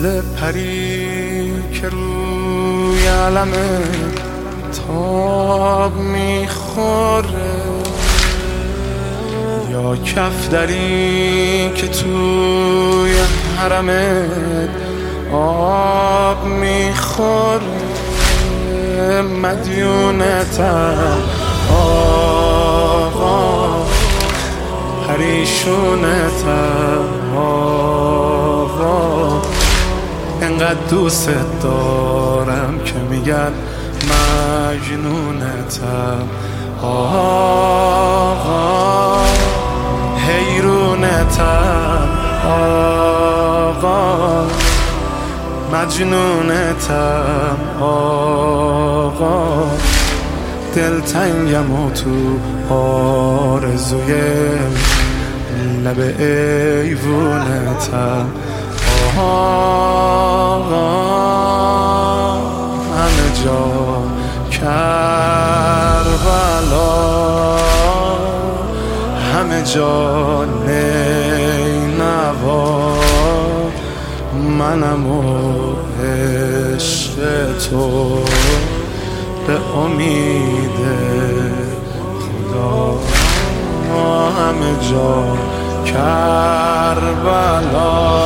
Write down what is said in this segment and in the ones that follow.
مثل پری که روی علم تاب میخوره، یا کفتری که توی حرمت آب میخوره. مدیونتم آقا، پریشونتم آقا، انقدر دوست دارم که میگن مجنونتم آقا، حیرونتم آقا، مجنونتم آقا، دلتنگم و تو آرزوی لب ایوونتم آقا. همه جا کربلا، همه جا نینوا، منم و عشق تو به امید خدا. همه جا کربلا،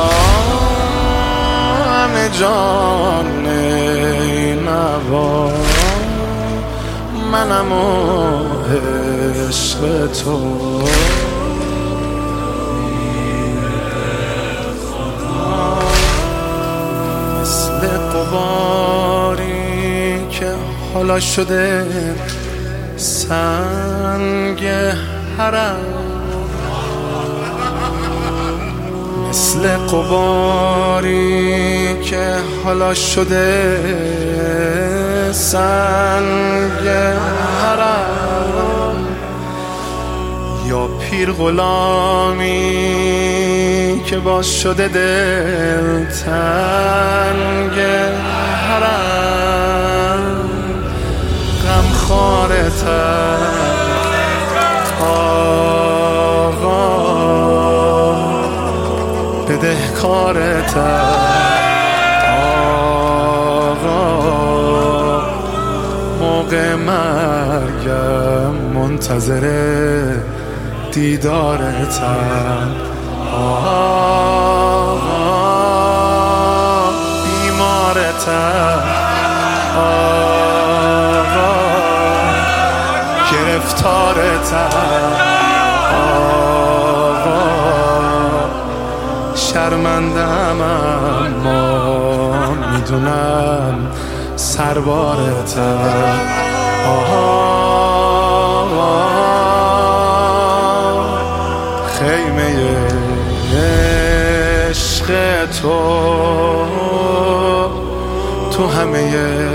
همه جا نینوا، منم و عشق تو. مثل غباری که حالا شده سنگ حرم، مثل غباری که حالا شده سنگ حرم، یا پیر غلامی که باز شده دل تنگ حرم. غمخوارتم آقا، بدهکارتم آقا، موقع مرگم منتظر دیدارتم آقا، بیمارتم آقا، گرفتارتم آقا، شرمندم اما میدونم سربارتم آقا. خیمه عشق تو همه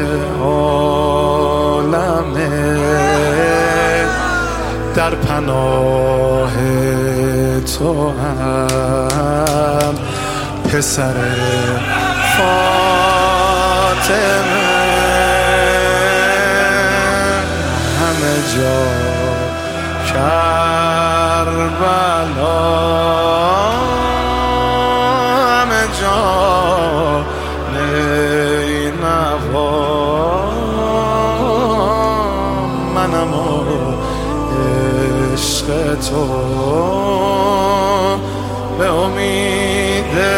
عالمه، در پناه تو هم پسر فاطمه. همه جا کربلا، همه جا نینوا، منم و عشق تو به امید